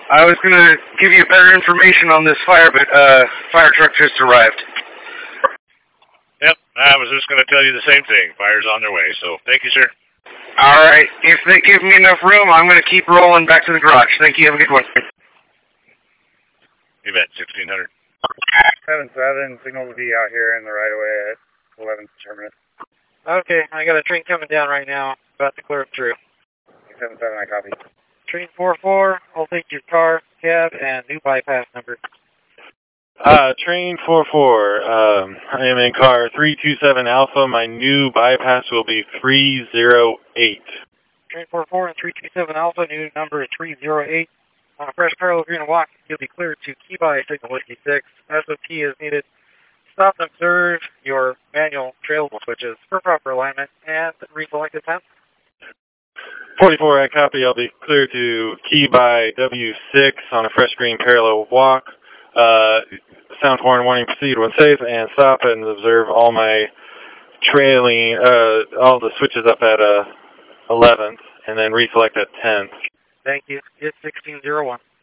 I was going to give you better information on this fire, but fire truck just arrived. Yep, I was just going to tell you the same thing. Fire's on their way, so thank you, sir. All right. If they give me enough room, I'm going to keep rolling back to the garage. Thank you. Have a good one. You bet, 1600. 7-7, signal to be out here in the right-of-way at 11th Terminus. Okay, I got a train coming down right now. About to clear it through. 7-7, I copy. Train 4-4, I'll take your car, cab, and new bypass number. Train 4-4, I am in car 327 Alpha. My new bypass will be 308. Train 4-4 and 327 Alpha, new number is 308. On a fresh parallel green and walk, you'll be cleared to key by signal Whiskey 6. SOP is needed. Stop and observe your manual trail switches for proper alignment and reselect the 10th. 44, I copy. I'll be clear to key by W6 on a fresh green parallel walk. Sound horn warning, proceed when safe, and stop and observe all my trailing, all the switches up at 11th, and then reselect at 10th. Thank you. It's 1601.